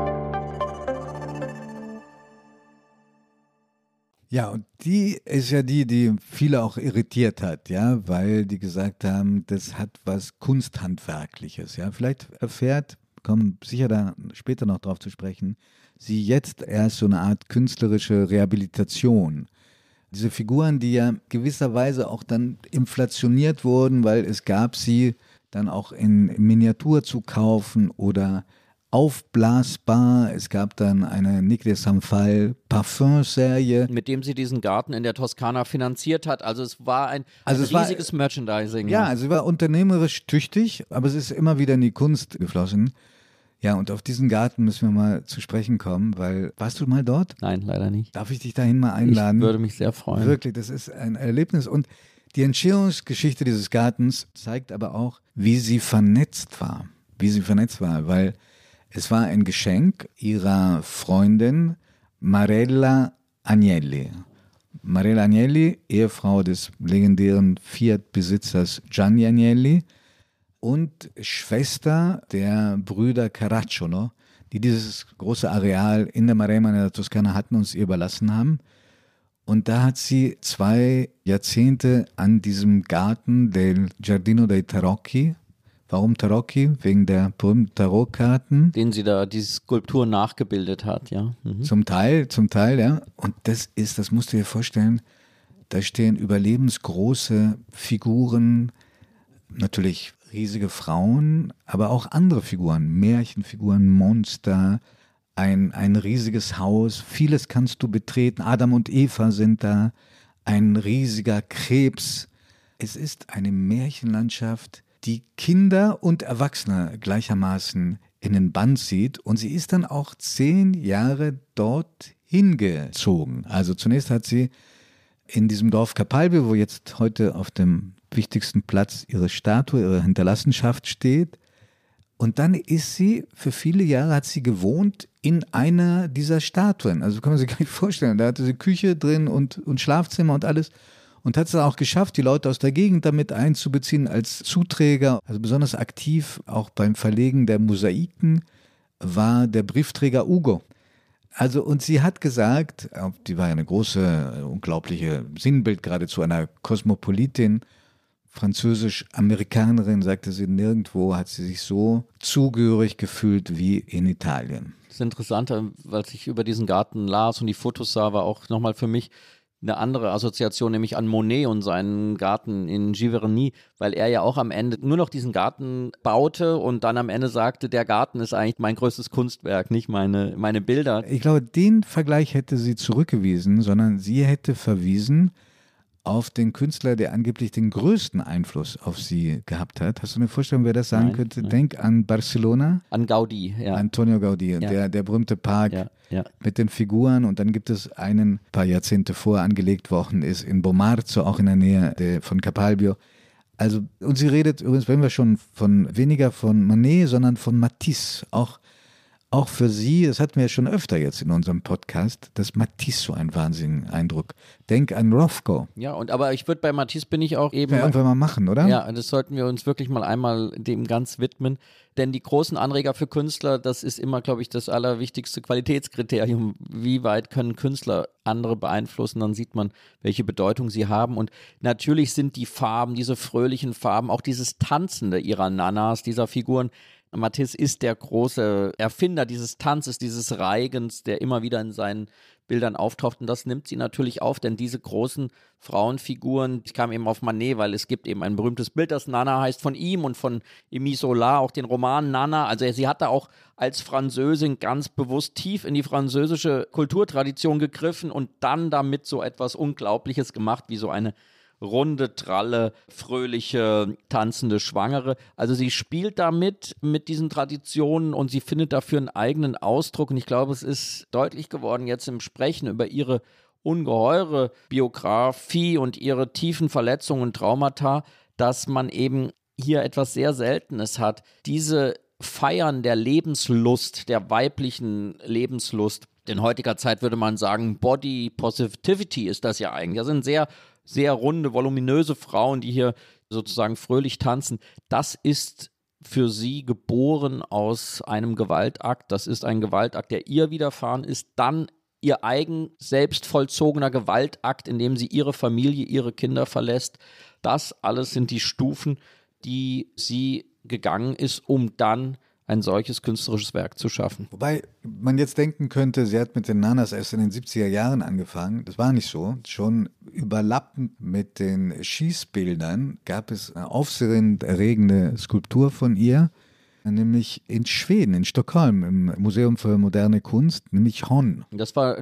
Ja, und die ist ja die viele auch irritiert hat, ja, weil die gesagt haben, das hat was Kunsthandwerkliches, ja. Vielleicht kommen sicher da später noch drauf zu sprechen, sie jetzt erst so eine Art künstlerische Rehabilitation. Diese Figuren, die ja gewisserweise auch dann inflationiert wurden, weil es gab sie dann auch in Miniatur zu kaufen oder aufblasbar. Es gab dann eine Niki de Saint Phalle Parfum-Serie. Mit dem sie diesen Garten in der Toskana finanziert hat. Also es war ein riesiges Merchandising. Ja, also sie war unternehmerisch tüchtig, aber es ist immer wieder in die Kunst geflossen. Ja, und auf diesen Garten müssen wir mal zu sprechen kommen, weil, warst du mal dort? Nein, leider nicht. Darf ich dich dahin mal einladen? Ich würde mich sehr freuen. Wirklich, das ist ein Erlebnis und die Entstehungsgeschichte dieses Gartens zeigt aber auch, wie sie vernetzt war, weil es war ein Geschenk ihrer Freundin Marella Agnelli. Marella Agnelli, Ehefrau des legendären Fiat-Besitzers Gianni Agnelli und Schwester der Brüder Caracciolo, die dieses große Areal in der Maremma in der Toskana hatten und es ihr überlassen haben. Und da hat sie 2 Jahrzehnte an diesem Garten del Giardino dei Tarocchi. Warum Tarocchi? Wegen der berühmten Tarotkarten. Den sie da, die Skulptur nachgebildet hat, ja. Mhm. Zum Teil, ja. Und das musst du dir vorstellen, da stehen überlebensgroße Figuren, natürlich riesige Frauen, aber auch andere Figuren, Märchenfiguren, Monster, ein riesiges Haus, vieles kannst du betreten, Adam und Eva sind da, ein riesiger Krebs. Es ist eine Märchenlandschaft, die Kinder und Erwachsene gleichermaßen in den Bann zieht und sie ist dann auch 10 Jahre dort hingezogen. Also zunächst hat sie in diesem Dorf Capalbio, wo jetzt heute auf dem wichtigsten Platz ihre Statue, ihre Hinterlassenschaft steht, und dann ist sie, für viele Jahre hat sie gewohnt in einer dieser Statuen. Also kann man sich gar nicht vorstellen. Da hatte sie Küche drin und Schlafzimmer und alles. Und hat es dann auch geschafft, die Leute aus der Gegend damit einzubeziehen als Zuträger. Also besonders aktiv, auch beim Verlegen der Mosaiken, war der Briefträger Ugo. Also, und sie hat gesagt, die war ja eine große, unglaubliche Sinnbild, geradezu einer Kosmopolitin, Französisch-Amerikanerin, sagte sie, nirgendwo hat sie sich so zugehörig gefühlt wie in Italien. Das Interessante, weil ich über diesen Garten las und die Fotos sah, war auch nochmal für mich eine andere Assoziation, nämlich an Monet und seinen Garten in Giverny, weil er ja auch am Ende nur noch diesen Garten baute und dann am Ende sagte, der Garten ist eigentlich mein größtes Kunstwerk, nicht meine Bilder. Ich glaube, den Vergleich hätte sie zurückgewiesen, sondern sie hätte verwiesen auf den Künstler, der angeblich den größten Einfluss auf sie gehabt hat. Hast du eine Vorstellung, wer das sein könnte? Nein. Denk an Barcelona. An Gaudí, ja. Antonio Gaudí, der berühmte Park mit den Figuren. Und dann gibt es einen, paar Jahrzehnte vorher angelegt worden ist, in Bomarzo, auch in der Nähe von Capalbio. Also, und sie redet übrigens, wenn wir schon weniger von Manet, sondern von Matisse, auch für sie, das hatten wir ja schon öfter jetzt in unserem Podcast, dass Matisse so einen wahnsinnigen Eindruck. Denk an Rothko. Ja, aber ich würde bei Matisse bin ich auch eben... Ja, einfach mal machen, oder? Ja, das sollten wir uns wirklich mal einmal dem ganz widmen. Denn die großen Anreger für Künstler, das ist immer, glaube ich, das allerwichtigste Qualitätskriterium. Wie weit können Künstler andere beeinflussen? Dann sieht man, welche Bedeutung sie haben. Und natürlich sind die Farben, diese fröhlichen Farben, auch dieses Tanzende ihrer Nanas, dieser Figuren. Matisse ist der große Erfinder dieses Tanzes, dieses Reigens, der immer wieder in seinen Bildern auftaucht, und das nimmt sie natürlich auf, denn diese großen Frauenfiguren, ich kam eben auf Manet, weil es gibt eben ein berühmtes Bild, das Nana heißt, von ihm und von Émile Zola, auch den Roman Nana, also sie hat da auch als Französin ganz bewusst tief in die französische Kulturtradition gegriffen und dann damit so etwas Unglaubliches gemacht, wie so eine runde, tralle, fröhliche, tanzende Schwangere. Also sie spielt damit mit diesen Traditionen und sie findet dafür einen eigenen Ausdruck. Und ich glaube, es ist deutlich geworden jetzt im Sprechen über ihre ungeheure Biografie und ihre tiefen Verletzungen und Traumata, dass man eben hier etwas sehr Seltenes hat. Diese Feiern der Lebenslust, der weiblichen Lebenslust. In heutiger Zeit würde man sagen, Body Positivity ist das ja eigentlich. Das sind sehr runde, voluminöse Frauen, die hier sozusagen fröhlich tanzen. Das ist für sie geboren aus einem Gewaltakt. Das ist ein Gewaltakt, der ihr widerfahren ist. Dann ihr eigen selbst vollzogener Gewaltakt, in dem sie ihre Familie, ihre Kinder verlässt. Das alles sind die Stufen, die sie gegangen ist, um dann ein solches künstlerisches Werk zu schaffen. Wobei man jetzt denken könnte, sie hat mit den Nanas erst in den 70er Jahren angefangen. Das war nicht so. Schon überlappend mit den Schießbildern gab es eine aufsehenerregende Skulptur von ihr, nämlich in Schweden, in Stockholm, im Museum für moderne Kunst, nämlich Hon. Das war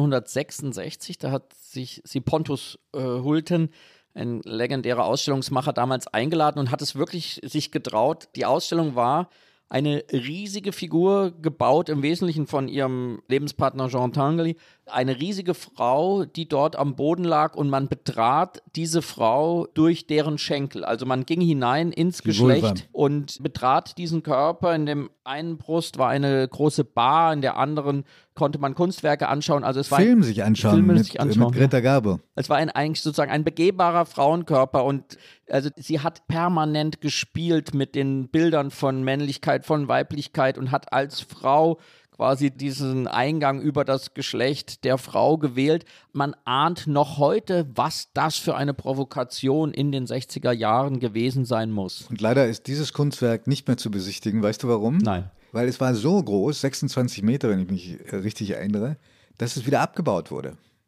1966, da hat sich Pontus Hulten, ein legendärer Ausstellungsmacher, damals eingeladen und hat es wirklich sich getraut. Die Ausstellung war eine riesige Figur, gebaut im Wesentlichen von ihrem Lebenspartner Jean Tinguely. Eine riesige Frau, die dort am Boden lag, und man betrat diese Frau durch deren Schenkel. Also man ging hinein ins Geschlecht und betrat diesen Körper. In dem einen Brust war eine große Bar, in der anderen konnte man Kunstwerke anschauen. Also es war Film sich anschauen mit Greta Garbo. Es war eigentlich sozusagen ein begehbarer Frauenkörper, und also sie hat permanent gespielt mit den Bildern von Männlichkeit, von Weiblichkeit und hat als Frau quasi diesen Eingang über das Geschlecht der Frau gewählt. Man ahnt noch heute, was das für eine Provokation in den 60er Jahren gewesen sein muss. Und leider ist dieses Kunstwerk nicht mehr zu besichtigen. Weißt du warum? Nein. Weil es war so groß, 26 Meter, wenn ich mich richtig erinnere, dass es wieder abgebaut wurde.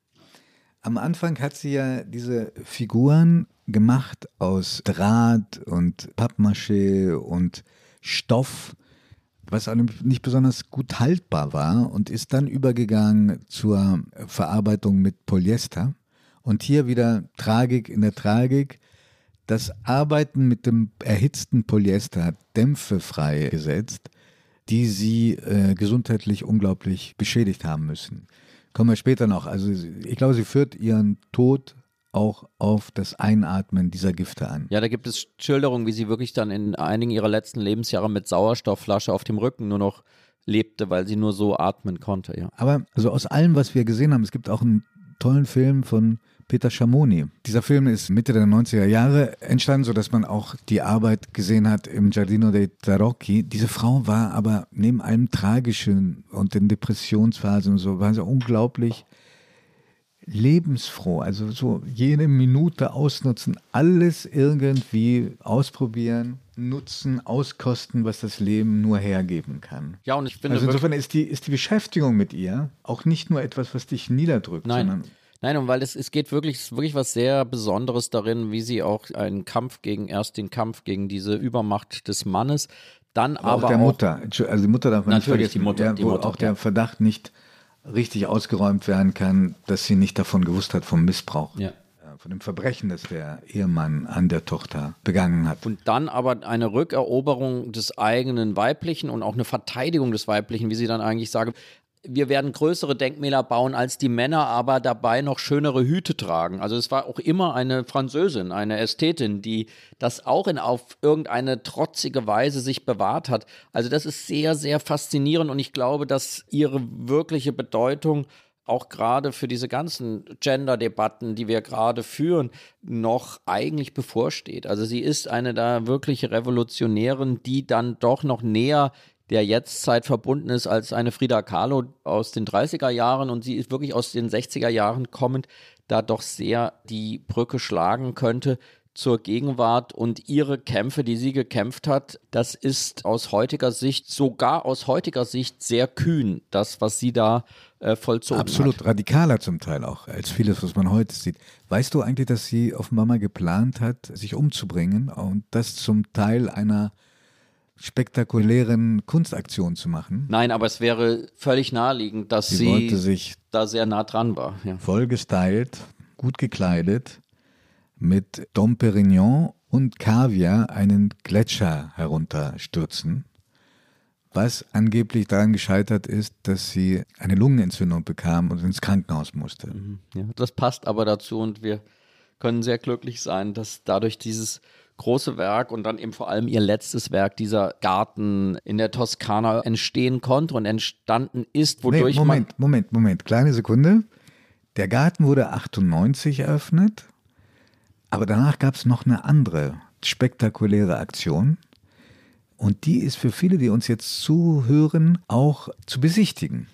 Am Anfang hat sie ja diese Figuren gemacht aus Draht und Pappmaché und Stoff, was auch nicht besonders gut haltbar war, und ist dann übergegangen zur Verarbeitung mit Polyester. Und hier wieder Tragik in der Tragik. Das Arbeiten mit dem erhitzten Polyester hat Dämpfe freigesetzt, die sie gesundheitlich unglaublich beschädigt haben müssen. Kommen wir später noch. Also ich glaube, sie führt ihren Tod auch auf das Einatmen dieser Gifte an. Ja, da gibt es Schilderungen, wie sie wirklich dann in einigen ihrer letzten Lebensjahre mit Sauerstoffflasche auf dem Rücken nur noch lebte, weil sie nur so atmen konnte. Ja. Aber also aus allem, was wir gesehen haben, es gibt auch einen tollen Film von Peter Schamoni. Dieser Film ist Mitte der 90er Jahre entstanden, sodass man auch die Arbeit gesehen hat im Giardino dei Tarocchi. Diese Frau war aber neben allem Tragischen und den Depressionsphasen und so, war sie unglaublich lebensfroh. Also so jede Minute ausnutzen, alles irgendwie ausprobieren, nutzen, auskosten, was das Leben nur hergeben kann. Ja, und ich finde, also insofern ist die Beschäftigung mit ihr auch nicht nur etwas, was dich niederdrückt, sondern Nein, und weil es geht wirklich, es ist wirklich was sehr Besonderes darin, wie sie auch erst den Kampf gegen diese Übermacht des Mannes, dann aber auch der Mutter. Also die Mutter darf man nicht Natürlich, vergessen. die Wo Mutter, auch der ja. Verdacht nicht richtig ausgeräumt werden kann, dass sie nicht davon gewusst hat, vom Missbrauch. Ja. Von dem Verbrechen, das der Ehemann an der Tochter begangen hat. Und dann aber eine Rückeroberung des eigenen Weiblichen und auch eine Verteidigung des Weiblichen, wie sie dann eigentlich sagen, wir werden größere Denkmäler bauen als die Männer, aber dabei noch schönere Hüte tragen. Also es war auch immer eine Französin, eine Ästhetin, die das auch auf irgendeine trotzige Weise sich bewahrt hat. Also das ist sehr, sehr faszinierend und ich glaube, dass ihre wirkliche Bedeutung auch gerade für diese ganzen Gender-Debatten, die wir gerade führen, noch eigentlich bevorsteht. Also sie ist eine da wirkliche Revolutionärin, die dann doch noch näher der Jetztzeit verbunden ist als eine Frida Kahlo aus den 30er Jahren und sie ist wirklich aus den 60er Jahren kommend, da doch sehr die Brücke schlagen könnte zur Gegenwart und ihre Kämpfe, die sie gekämpft hat, das ist sogar aus heutiger Sicht sehr kühn, das, was sie da vollzogen hat. Absolut, radikaler zum Teil auch, als vieles, was man heute sieht. Weißt du eigentlich, dass sie offenbar mal geplant hat, sich umzubringen und das zum Teil einer spektakulären Kunstaktion zu machen? Nein, aber es wäre völlig naheliegend, dass Sie wollte sich da sehr nah dran war. Ja. voll gestylt, gut gekleidet, mit Dom Perignon und Kaviar einen Gletscher herunterstürzen, was angeblich daran gescheitert ist, dass sie eine Lungenentzündung bekam und ins Krankenhaus musste. Ja, das passt aber dazu und wir können sehr glücklich sein, dass dadurch dieses große Werk und dann eben vor allem ihr letztes Werk, dieser Garten in der Toskana, entstehen konnte und entstanden ist, wodurch Moment, kleine Sekunde. Der Garten wurde 98 eröffnet, aber danach gab es noch eine andere spektakuläre Aktion und die ist für viele, die uns jetzt zuhören, auch zu besichtigen.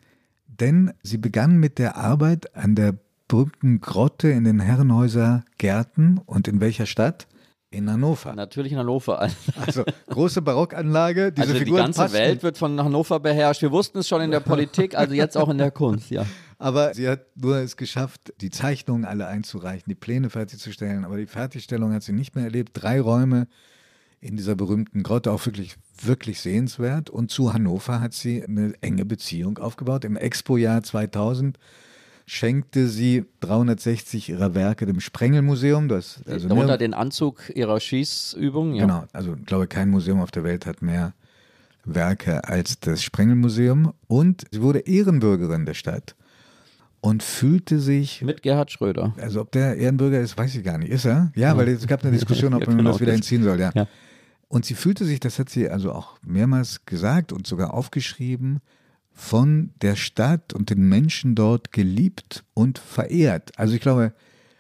Denn sie begann mit der Arbeit an der berühmten Grotte in den Herrenhäuser Gärten und in welcher Stadt? In Hannover. Natürlich in Hannover. Also große Barockanlage. Diese Also die Figuren ganze passen. Welt wird von Hannover beherrscht. Wir wussten es schon in der Politik, also jetzt auch in der Kunst, ja. Aber sie hat nur es geschafft, die Zeichnungen alle einzureichen, die Pläne fertigzustellen. Aber die Fertigstellung hat sie nicht mehr erlebt. 3 Räume in dieser berühmten Grotte, auch wirklich, wirklich sehenswert. Und zu Hannover hat sie eine enge Beziehung aufgebaut. Im Expo-Jahr 2000 schenkte sie 360 ihrer Werke dem Sprengelmuseum. Darunter den Anzug ihrer Schießübung. Ja. Genau, also ich glaube, kein Museum auf der Welt hat mehr Werke als das Sprengelmuseum. Und sie wurde Ehrenbürgerin der Stadt und fühlte sich... Mit Gerhard Schröder. Also ob der Ehrenbürger ist, weiß ich gar nicht. Ist er? Ja, weil es gab eine Diskussion, ob man genau, das wieder entziehen soll. Ja. Ja. Und sie fühlte sich, das hat sie also auch mehrmals gesagt und sogar aufgeschrieben, von der Stadt und den Menschen dort geliebt und verehrt. Also ich glaube,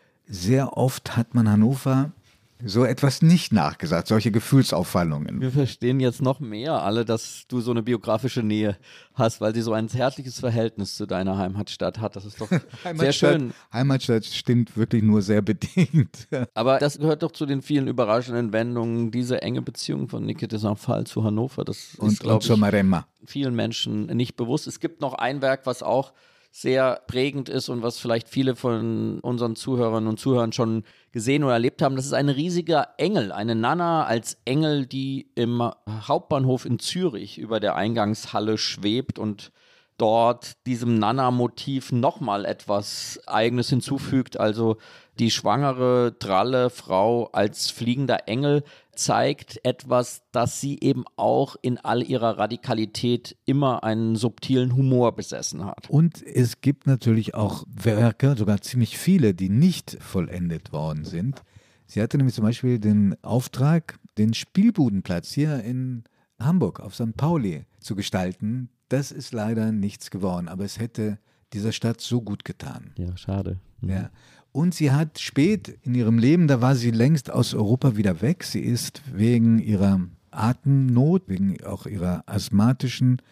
sehr oft hat man Hannover so etwas nicht nachgesagt, solche Gefühlsauffallungen. Wir verstehen jetzt noch mehr alle, dass du so eine biografische Nähe hast, weil sie so ein zärtliches Verhältnis zu deiner Heimatstadt hat. Das ist doch sehr schön. Heimatstadt stimmt wirklich nur sehr bedingt. Aber das gehört doch zu den vielen überraschenden Wendungen, diese enge Beziehung von Niki de Saint-Phalle zu Hannover. Das ist, glaube zur Maremma. Vielen Menschen nicht bewusst. Es gibt noch ein Werk, was auch sehr prägend ist und was vielleicht viele von unseren Zuhörerinnen und Zuhörern schon gesehen oder erlebt haben. Das ist ein riesiger Engel, eine Nana als Engel, die im Hauptbahnhof in Zürich über der Eingangshalle schwebt und dort diesem Nana-Motiv nochmal etwas Eigenes hinzufügt. Also die schwangere, dralle Frau als fliegender Engel zeigt etwas, dass sie eben auch in all ihrer Radikalität immer einen subtilen Humor besessen hat. Und es gibt natürlich auch Werke, sogar ziemlich viele, die nicht vollendet worden sind. Sie hatte nämlich zum Beispiel den Auftrag, den Spielbudenplatz hier in Hamburg auf St. Pauli zu gestalten. Das ist leider nichts geworden, aber es hätte dieser Stadt so gut getan. Ja, schade. Ja. Und sie hat spät in ihrem Leben, da war sie längst aus Europa wieder weg. Sie ist wegen ihrer Atemnot, wegen auch ihrer asthmatischen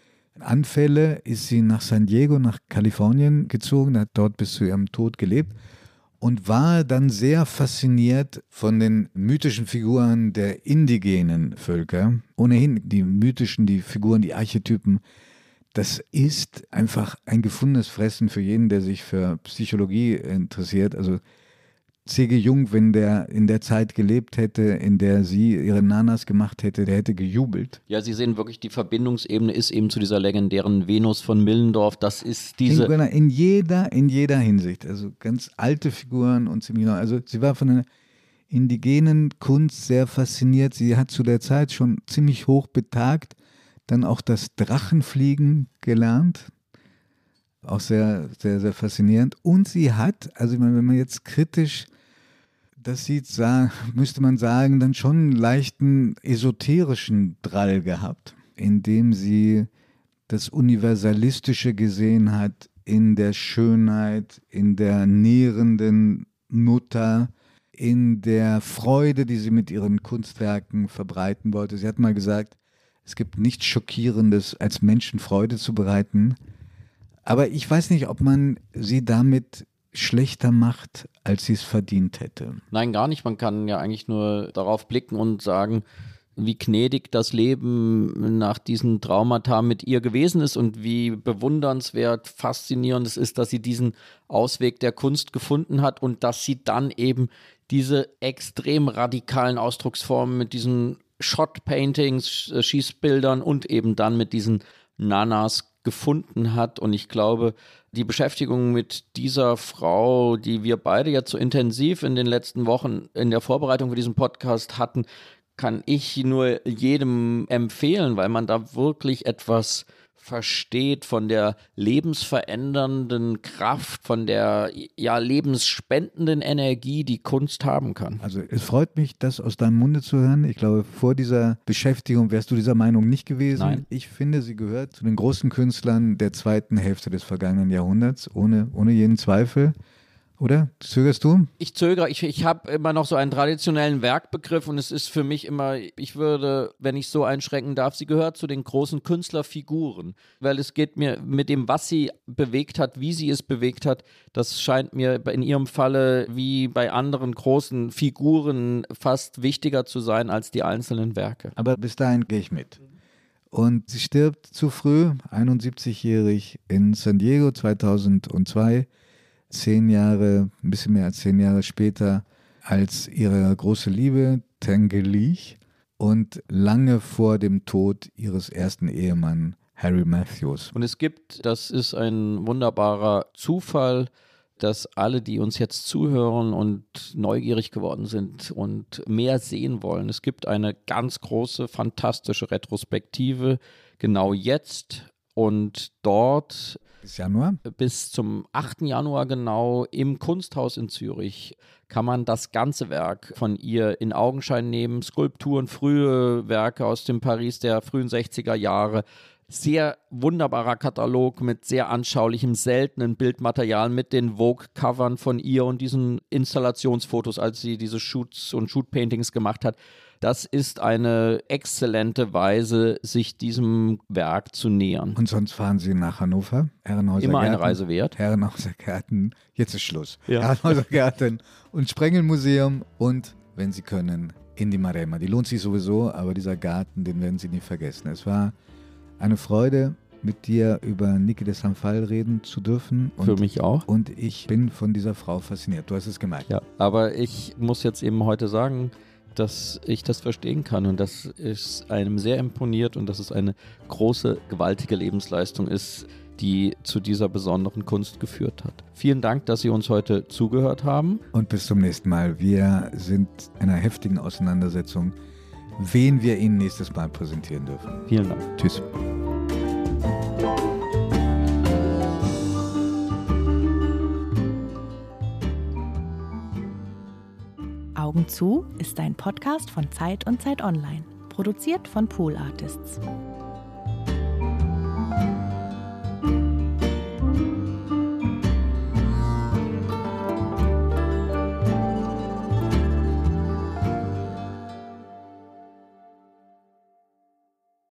Anfälle, ist sie nach San Diego, nach Kalifornien gezogen, hat dort bis zu ihrem Tod gelebt und war dann sehr fasziniert von den mythischen Figuren der indigenen Völker. Ohnehin die mythischen, die Figuren, die Archetypen das ist einfach ein gefundenes Fressen für jeden, der sich für Psychologie interessiert. Also C.G. Jung, wenn der in der Zeit gelebt hätte, in der sie ihre Nanas gemacht hätte, der hätte gejubelt. Ja, Sie sehen wirklich, die Verbindungsebene ist eben zu dieser legendären Venus von Millendorf. Das ist diese... In jeder Hinsicht. Also ganz alte Figuren und ziemlich neu. Also sie war von einer indigenen Kunst sehr fasziniert. Sie hat zu der Zeit schon ziemlich hoch betagt, dann auch das Drachenfliegen gelernt. Auch sehr, sehr, sehr faszinierend. Und sie hat, also ich meine, wenn man jetzt kritisch das sieht, müsste man sagen, dann schon einen leichten esoterischen Drall gehabt, indem sie das Universalistische gesehen hat in der Schönheit, in der nährenden Mutter, in der Freude, die sie mit ihren Kunstwerken verbreiten wollte. Sie hat mal gesagt, es gibt nichts Schockierendes, als Menschen Freude zu bereiten. Aber ich weiß nicht, ob man sie damit schlechter macht, als sie es verdient hätte. Nein, gar nicht. Man kann ja eigentlich nur darauf blicken und sagen, wie gnädig das Leben nach diesen Traumata mit ihr gewesen ist und wie bewundernswert, faszinierend es ist, dass sie diesen Ausweg der Kunst gefunden hat und dass sie dann eben diese extrem radikalen Ausdrucksformen mit diesen Shot-Paintings, Schießbildern und eben dann mit diesen Nanas gefunden hat. Und ich glaube, die Beschäftigung mit dieser Frau, die wir beide jetzt so intensiv in den letzten Wochen in der Vorbereitung für diesen Podcast hatten, kann ich nur jedem empfehlen, weil man da wirklich etwas versteht von der lebensverändernden Kraft, von der lebensspendenden Energie, die Kunst haben kann. Also es freut mich, das aus deinem Munde zu hören. Ich glaube, vor dieser Beschäftigung wärst du dieser Meinung nicht gewesen. Nein. Ich finde, sie gehört zu den großen Künstlern der zweiten Hälfte des vergangenen Jahrhunderts, ohne jeden Zweifel. Oder? Zögerst du? Ich zögere. Ich habe immer noch so einen traditionellen Werkbegriff und es ist für mich immer, ich würde, wenn ich so einschränken darf, sie gehört zu den großen Künstlerfiguren, weil es geht mir mit dem, was sie bewegt hat, wie sie es bewegt hat, das scheint mir in ihrem Falle wie bei anderen großen Figuren fast wichtiger zu sein als die einzelnen Werke. Aber bis dahin gehe ich mit. Und sie stirbt zu früh, 71-jährig in San Diego 2002. 10 Jahre, ein bisschen mehr als 10 Jahre später als ihre große Liebe, Tange Leigh, und lange vor dem Tod ihres ersten Ehemanns, Harry Matthews. Und es gibt, das ist ein wunderbarer Zufall, dass alle, die uns jetzt zuhören und neugierig geworden sind und mehr sehen wollen, es gibt eine ganz große, fantastische Retrospektive, genau jetzt und dort Bis Januar? Bis zum 8. Januar genau im Kunsthaus in Zürich kann man das ganze Werk von ihr in Augenschein nehmen. Skulpturen, frühe Werke aus dem Paris der frühen 60er Jahre. Sehr wunderbarer Katalog mit sehr anschaulichem, seltenen Bildmaterial, mit den Vogue-Covern von ihr und diesen Installationsfotos, als sie diese Shoots und Shoot-Paintings gemacht hat. Das ist eine exzellente Weise, sich diesem Werk zu nähern. Und sonst fahren Sie nach Hannover, Herrenhauser Immer Gärten, eine Reise wert. Herrenhauser Gärten, jetzt ist Schluss. Ja. Herrenhauser Gärten und Sprengelmuseum und, wenn Sie können, in die Maremma. Die lohnt sich sowieso, aber dieser Garten, den werden Sie nie vergessen. Es war eine Freude, mit dir über Niki de Saint Phalle reden zu dürfen. Für mich auch. Und ich bin von dieser Frau fasziniert. Du hast es gemerkt. Ja, aber ich muss jetzt eben heute sagen, dass ich das verstehen kann und dass es einem sehr imponiert und dass es eine große, gewaltige Lebensleistung ist, die zu dieser besonderen Kunst geführt hat. Vielen Dank, dass Sie uns heute zugehört haben. Und bis zum nächsten Mal. Wir sind in einer heftigen Auseinandersetzung, wen wir Ihnen nächstes Mal präsentieren dürfen. Vielen Dank. Tschüss. Augen zu ist ein Podcast von Zeit und Zeit Online, produziert von Pool Artists.